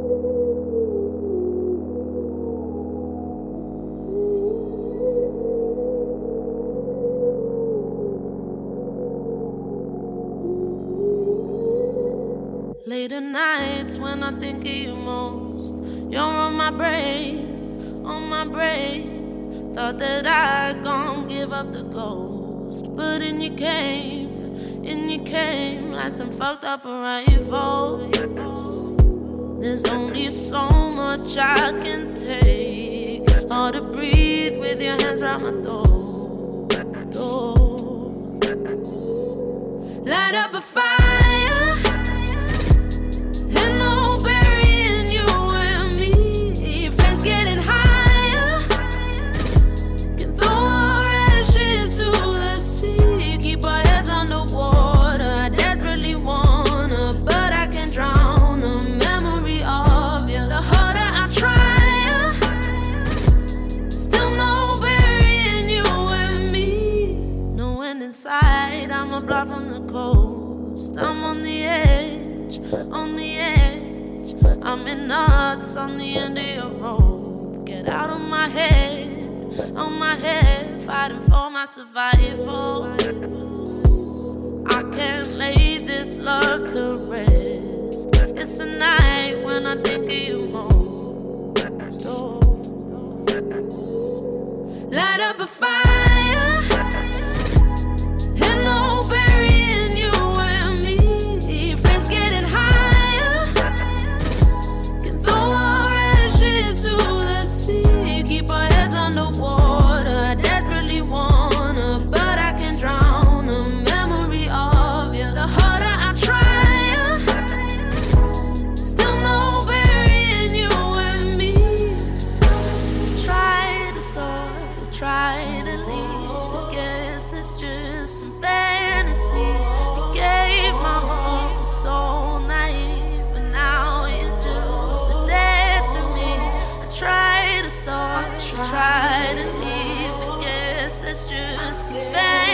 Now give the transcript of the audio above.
Late at nights when I think of you most, you're on my brain, on my brain. Thought that I'd gon' give up the ghost, but in you came like some fucked up arrival. There's only so much I can take, hard to breathe with your hands around my door. Light up a fire. I'm a block from the coast. I'm on the edge, on the edge. I'm in knots on the end of your rope. Get out of my head, on my head, fighting for my survival. I can't lay this love to rest. It's a night when I think of you most. Oh. Light up a fire. Try to leave, I guess that's just some fantasy. I gave my heart, was so naive, but now you're just the death of me. I try to start, try to leave, I guess that's just some fantasy.